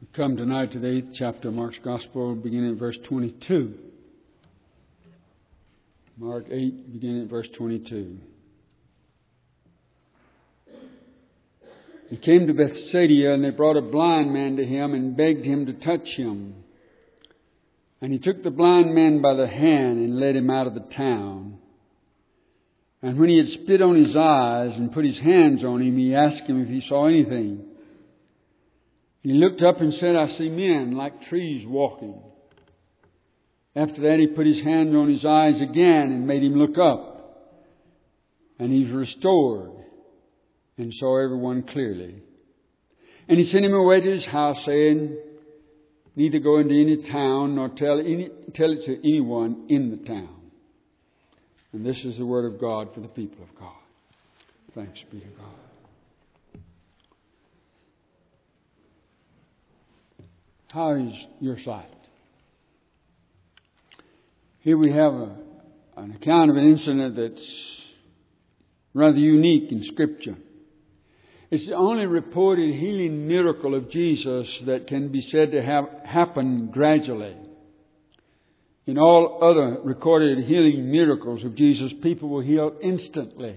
We come tonight to the 8th chapter of Mark's Gospel, beginning at verse 22. Mark 8, beginning at verse 22. He came to Bethsaida, and they brought a blind man to him and begged him to touch him. And he took the blind man by the hand and led him out of the town. And when he had spit on his eyes and put his hands on him, he asked him if he saw anything. He looked up and said, "I see men like trees walking." After that, he put his hands on his eyes again and made him look up. And he was restored and saw everyone clearly. And he sent him away to his house, saying, "Neither go into any town, nor tell it to anyone in the town." And this is the word of God for the people of God. Thanks be to God. How is your sight? Here we have an account of an incident that's rather unique in Scripture. It's the only reported healing miracle of Jesus that can be said to have happened gradually. In all other recorded healing miracles of Jesus, people were healed instantly.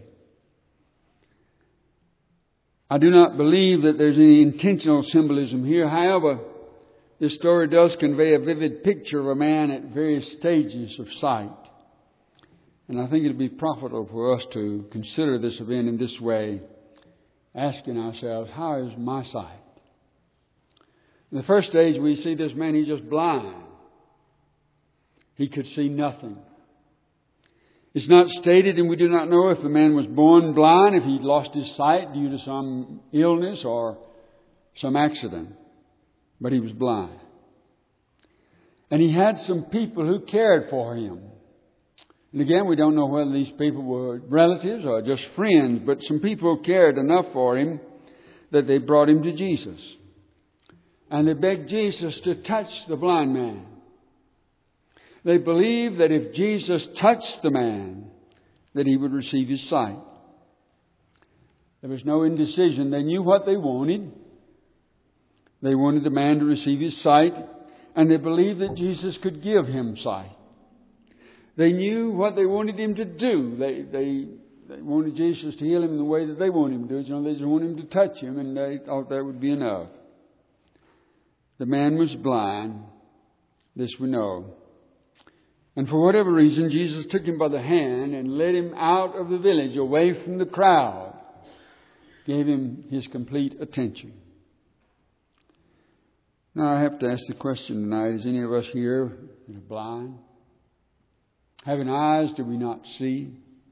I do not believe that there's any intentional symbolism here. However, this story does convey a vivid picture of a man at various stages of sight. And I think it would be profitable for us to consider this event in this way, asking ourselves, how is my sight? In the first stage, we see this man, he's just blind. He could see nothing. It's not stated, and we do not know if the man was born blind, if he'd lost his sight due to some illness or some accident. But he was blind. And he had some people who cared for him. And again, we don't know whether these people were relatives or just friends, but some people cared enough for him that they brought him to Jesus. And they begged Jesus to touch the blind man. They believed that if Jesus touched the man, that he would receive his sight. There was no indecision. They knew what they wanted. They wanted the man to receive his sight, and they believed that Jesus could give him sight. They knew what they wanted him to do. They wanted Jesus to heal him in the way that they wanted him to do. They just wanted him to touch him, and they thought that would be enough. The man was blind. This we know. And for whatever reason, Jesus took him by the hand and led him out of the village, away from the crowd. Gave him his complete attention. Now, I have to ask the question tonight, is any of us here blind? Having eyes, do we not see?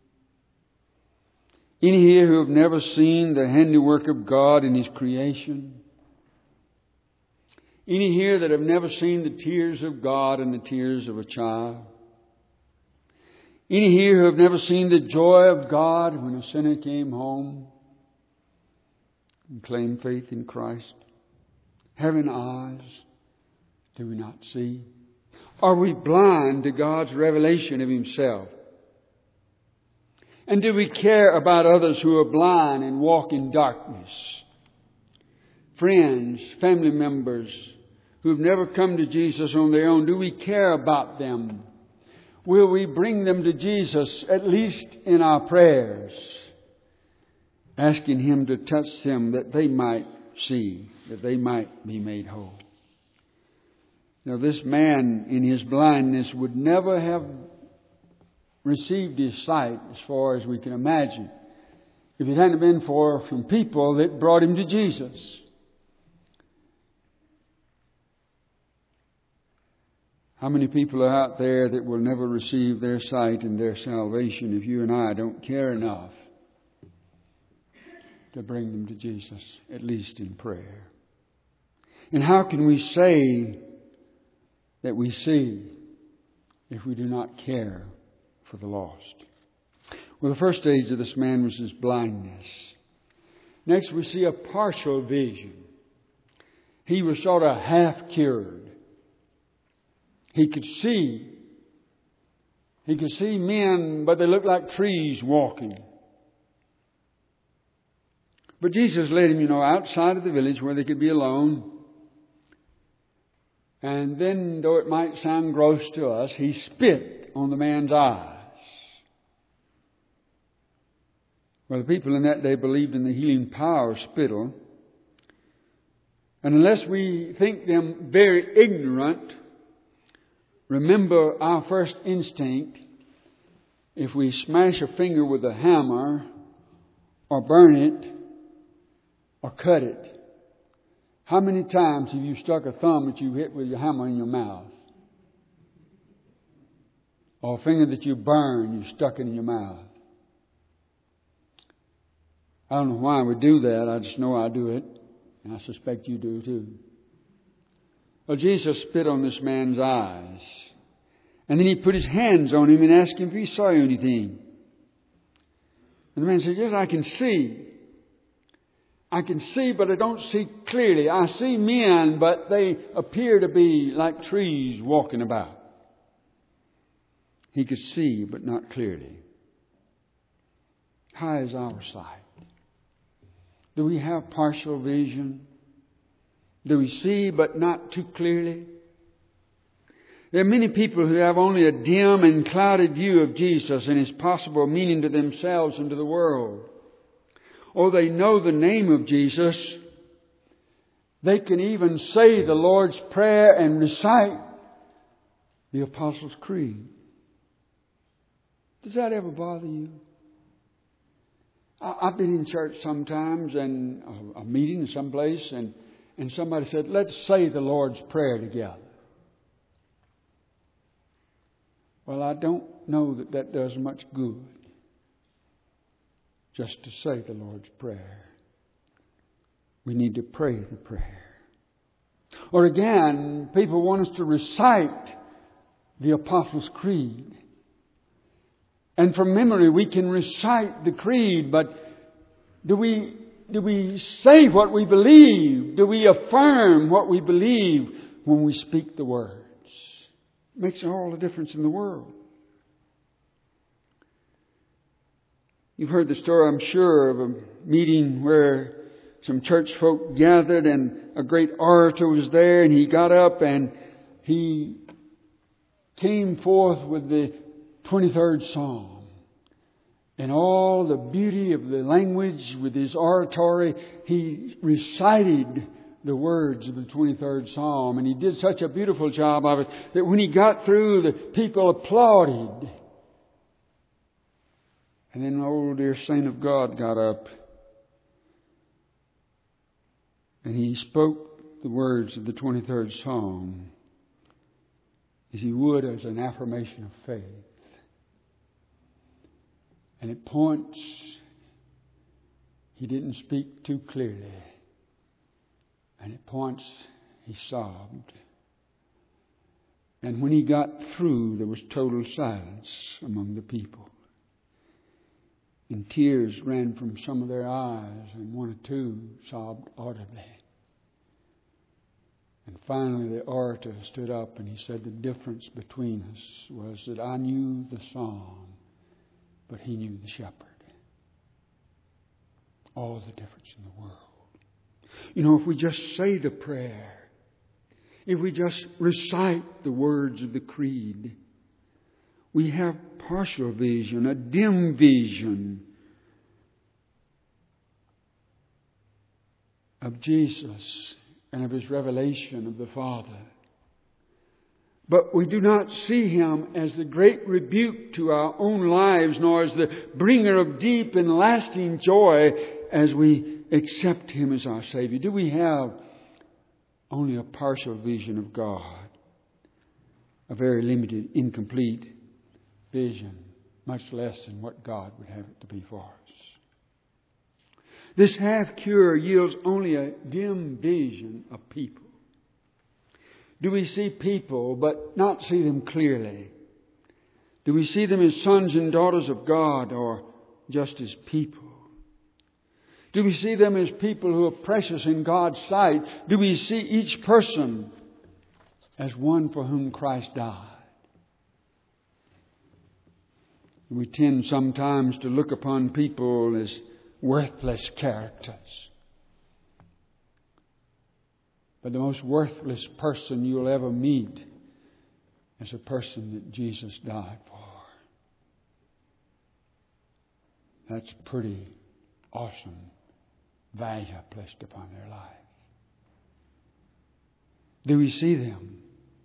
Any here who have never seen the handiwork of God in His creation? Any here that have never seen the tears of God and the tears of a child? Any here who have never seen the joy of God when a sinner came home and claimed faith in Christ? Having eyes, do we not see? Are we blind to God's revelation of Himself? And do we care about others who are blind and walk in darkness? Friends, family members who have never come to Jesus on their own, do we care about them? Will we bring them to Jesus, at least in our prayers, asking Him to touch them that they might see, that they might be made whole? Now, this man in his blindness would never have received his sight, as far as we can imagine, if it hadn't been from people that brought him to Jesus. How many people are out there that will never receive their sight and their salvation if you and I don't care enough to bring them to Jesus, at least in prayer? And how can we say that we see if we do not care for the lost? Well, the first stage of this man was his blindness. Next, we see a partial vision. He was sort of half cured. He could see. He could see men, but they looked like trees walking. But Jesus led him, outside of the village where they could be alone. And then, though it might sound gross to us, he spit on the man's eyes. Well, the people in that day believed in the healing power of spittle. And unless we think them very ignorant, remember our first instinct, if we smash a finger with a hammer or burn it or cut it, how many times have you stuck a thumb that you hit with your hammer in your mouth? Or a finger that you burn, you stuck it in your mouth? I don't know why we do that. I just know I do it. And I suspect you do too. Well, Jesus spit on this man's eyes. And then he put his hands on him and asked him if he saw anything. And the man said, yes, I can see. I can see, but I don't see clearly. I see men, but they appear to be like trees walking about. He could see, but not clearly. How is our sight? Do we have partial vision? Do we see, but not too clearly? There are many people who have only a dim and clouded view of Jesus and His possible meaning to themselves and to the world. Or they know the name of Jesus. They can even say the Lord's Prayer and recite the Apostles' Creed. Does that ever bother you? I've been in church sometimes and a meeting someplace and somebody said, let's say the Lord's Prayer together. Well, I don't know that does much good. Just to say the Lord's Prayer. We need to pray the prayer. Or again, people want us to recite the Apostles' Creed. And from memory we can recite the creed, but do we say what we believe? Do we affirm what we believe when we speak the words? It makes all the difference in the world. You've heard the story, I'm sure, of a meeting where some church folk gathered and a great orator was there, and he got up and he came forth with the 23rd Psalm. And all the beauty of the language with his oratory, he recited the words of the 23rd Psalm. And he did such a beautiful job of it that when he got through, the people applauded. And then an old dear saint of God got up and he spoke the words of the 23rd Psalm as he would as an affirmation of faith. And at points, he didn't speak too clearly. And at points, he sobbed. And when he got through, there was total silence among the people. And tears ran from some of their eyes, and one or two sobbed audibly. And finally the orator stood up and he said the difference between us was that I knew the psalm, but he knew the shepherd. All the difference in the world. You know, if we just say the prayer, if we just recite the words of the creed, we have partial vision, a dim vision of Jesus and of His revelation of the Father. But we do not see Him as the great rebuke to our own lives, nor as the bringer of deep and lasting joy as we accept Him as our Savior. Do we have only a partial vision of God? A very limited, incomplete vision, much less than what God would have it to be for us. This half-cure yields only a dim vision of people. Do we see people but not see them clearly? Do we see them as sons and daughters of God or just as people? Do we see them as people who are precious in God's sight? Do we see each person as one for whom Christ died? We tend sometimes to look upon people as worthless characters. But the most worthless person you'll ever meet is a person that Jesus died for. That's pretty awesome value placed upon their life. Do we see them?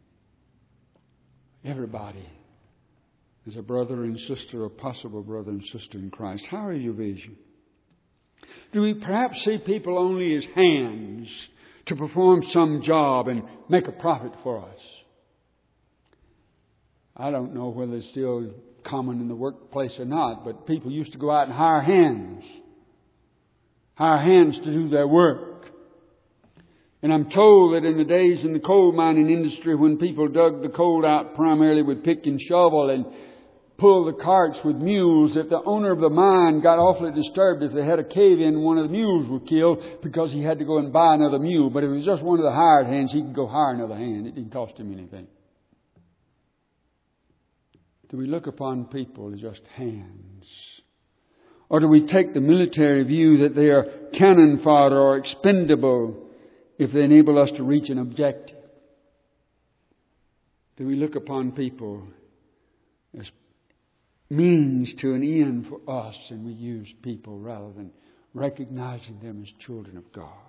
Everybody is a brother and sister, a possible brother and sister in Christ. How are your vision? Do we perhaps see people only as hands to perform some job and make a profit for us? I don't know whether it's still common in the workplace or not, but people used to go out and hire hands to do their work. And I'm told that in the days in the coal mining industry, when people dug the coal out primarily with pick and shovel and pulled the carts with mules, that the owner of the mine got awfully disturbed if they had a cave-in, one of the mules were killed because he had to go and buy another mule. But if it was just one of the hired hands, he could go hire another hand. It didn't cost him anything. Do we look upon people as just hands? Or do we take the military view that they are cannon fodder or expendable if they enable us to reach an objective? Do we look upon people as means to an end for us, and we use people rather than recognizing them as children of God?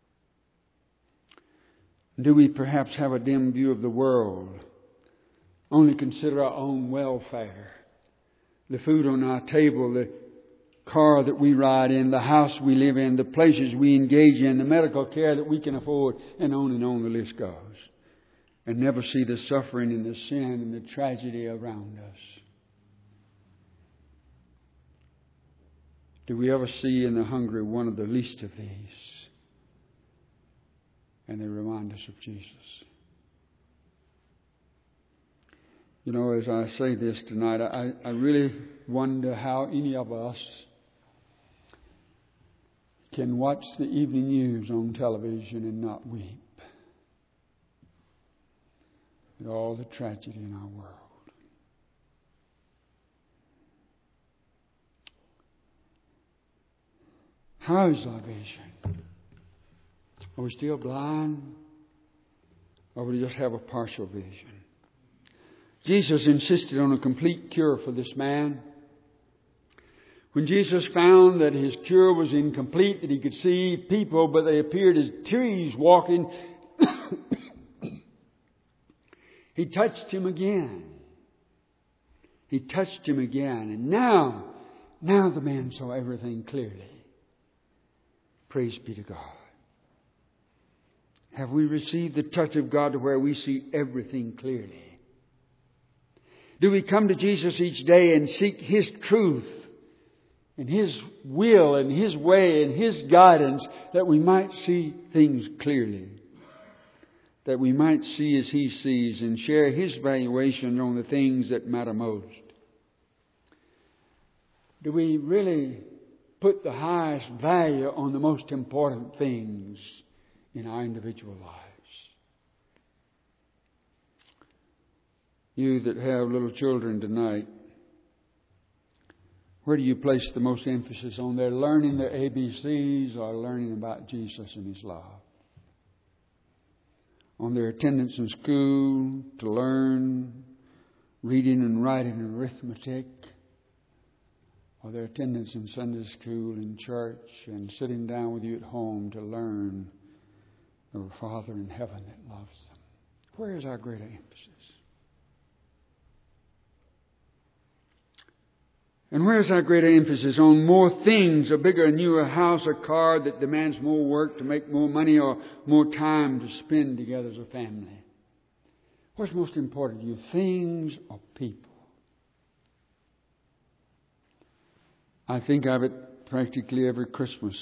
Do we perhaps have a dim view of the world? Only consider our own welfare, the food on our table, the car that we ride in, the house we live in, the pleasures we engage in, the medical care that we can afford, and on the list goes. And never see the suffering and the sin and the tragedy around us. Do we ever see in the hungry one of the least of these? And they remind us of Jesus. You know, as I say this tonight, I really wonder how any of us can watch the evening news on television and not weep at all the tragedy in our world. How is our vision? Are we still blind? Or do we just have a partial vision? Jesus insisted on a complete cure for this man. When Jesus found that his cure was incomplete, that he could see people, but they appeared as trees walking, he touched him again. He touched him again. And now the man saw everything clearly. Praise be to God. Have we received the touch of God to where we see everything clearly? Do we come to Jesus each day and seek His truth and His will and His way and His guidance that we might see things clearly? That we might see as He sees and share His valuation on the things that matter most? Do we really put the highest value on the most important things in our individual lives? You that have little children tonight, where do you place the most emphasis on their learning their ABCs or learning about Jesus and His love? On their attendance in school to learn reading and writing and arithmetic? Or their attendance in Sunday school and church and sitting down with you at home to learn of a Father in heaven that loves them? Where is our greater emphasis? And where's our greater emphasis? On more things, a bigger, newer house, a car that demands more work to make more money, or more time to spend together as a family? What's most important to you, things or people? I think of it practically every Christmas.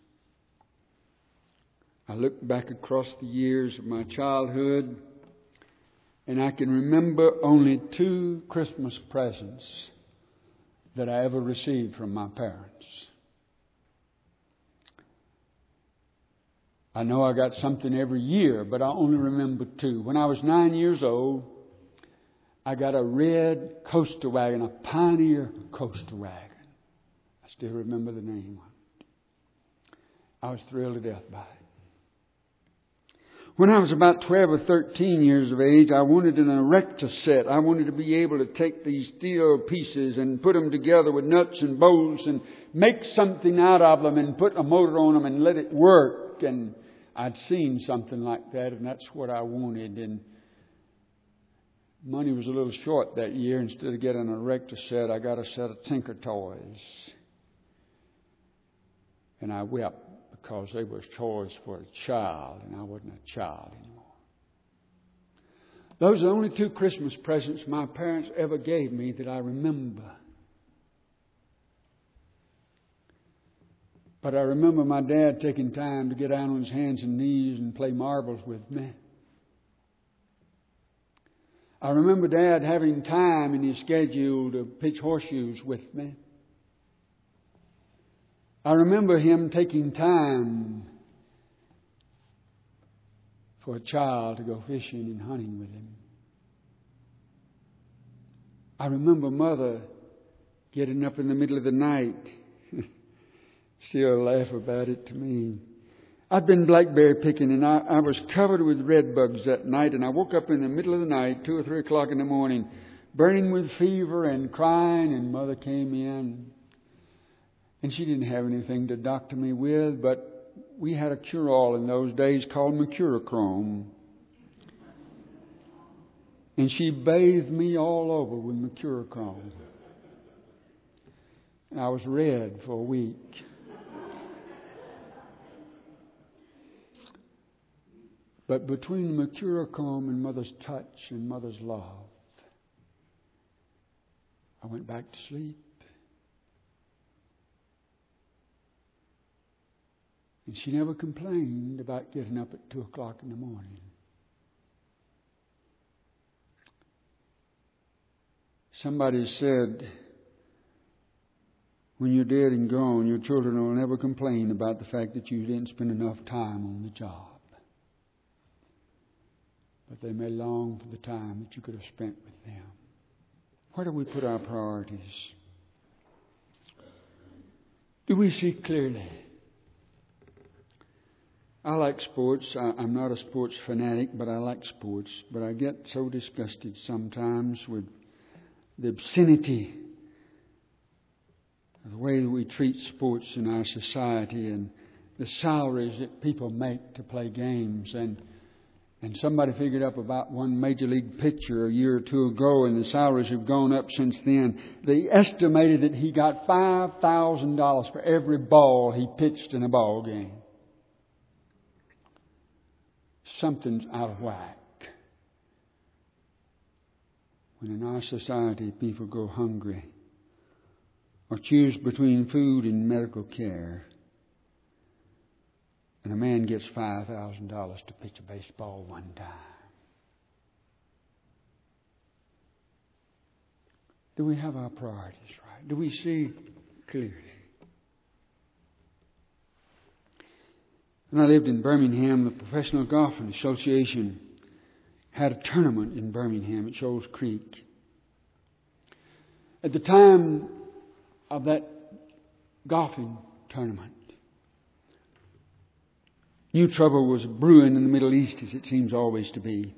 I look back across the years of my childhood, and I can remember only 2 Christmas presents that I ever received from my parents. I know I got something every year, but I only remember 2. When I was 9 years old, I got a red coaster wagon, a Pioneer coaster wagon. I still remember the name. I was thrilled to death by it. When I was about 12 or 13 years of age, I wanted an erector set. I wanted to be able to take these steel pieces and put them together with nuts and bolts and make something out of them and put a motor on them and let it work. And I'd seen something like that, and that's what I wanted. And money was a little short that year. Instead of getting an erector set, I got a set of Tinker Toys. And I wept because they were toys for a child, and I wasn't a child anymore. Those are the only 2 Christmas presents my parents ever gave me that I remember. But I remember my dad taking time to get down on his hands and knees and play marbles with me. I remember Dad having time in his schedule to pitch horseshoes with me. I remember him taking time for a child to go fishing and hunting with him. I remember Mother getting up in the middle of the night. Still laugh about it to me. I'd been blackberry picking, and I was covered with red bugs that night, and I woke up in the middle of the night, 2 or 3 o'clock in the morning, burning with fever and crying, and Mother came in. And she didn't have anything to doctor me with, but we had a cure-all in those days called mercurochrome. And she bathed me all over with mercurochrome. And I was red for a week. But between mercurochrome and Mother's touch and Mother's love, I went back to sleep. And she never complained about getting up at 2 o'clock in the morning. Somebody said, when you're dead and gone, your children will never complain about the fact that you didn't spend enough time on the job. But they may long for the time that you could have spent with them. Where do we put our priorities? Do we see clearly? I like sports. I'm not a sports fanatic, but I like sports. But I get so disgusted sometimes with the obscenity of the way that we treat sports in our society and the salaries that people make to play games. And somebody figured up about one major league pitcher a year or 2 ago, and the salaries have gone up since then. They estimated that he got $5,000 for every ball he pitched in a ball game. Something's out of whack. When in our society people go hungry or choose between food and medical care, and a man gets $5,000 to pitch a baseball one time. Do we have our priorities right? Do we see clearly? When I lived in Birmingham, the Professional Golfing Association had a tournament in Birmingham at Shoals Creek. At the time of that golfing tournament, new trouble was brewing in the Middle East, as it seems always to be.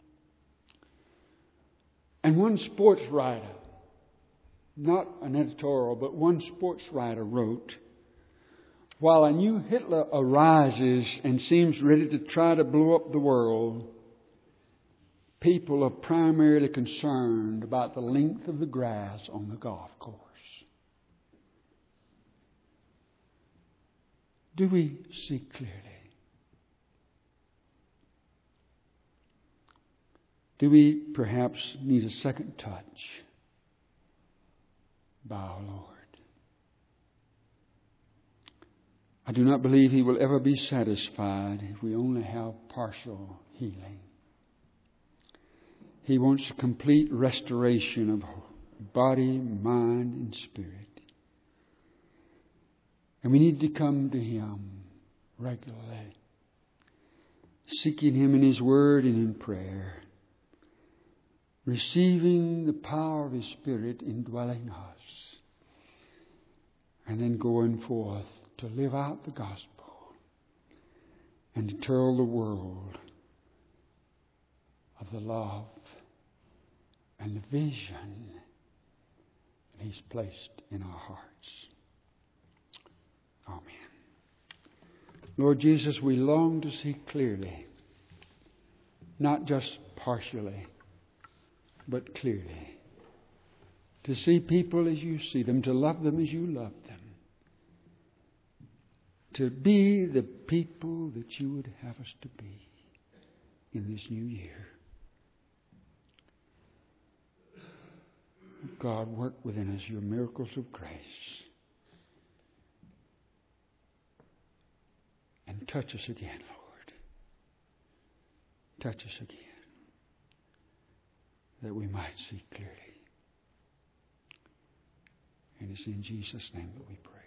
And one sports writer, not an editorial, but one sports writer wrote, while a new Hitler arises and seems ready to try to blow up the world, people are primarily concerned about the length of the grass on the golf course. Do we see clearly? Do we perhaps need a second touch by our Lord? I do not believe He will ever be satisfied if we only have partial healing. He wants a complete restoration of body, mind, and spirit. And we need to come to Him regularly, seeking Him in His Word and in prayer, receiving the power of His Spirit indwelling us, and then going forth to live out the gospel and to tell the world the love and the vision that He's placed in our hearts. Amen. Lord Jesus, we long to see clearly, not just partially, but clearly. To see people as you see them, to love them as you love them. To be the people that you would have us to be in this new year. God, work within us your miracles of grace. And touch us again, Lord. Touch us again. That we might see clearly. And it's in Jesus' name that we pray.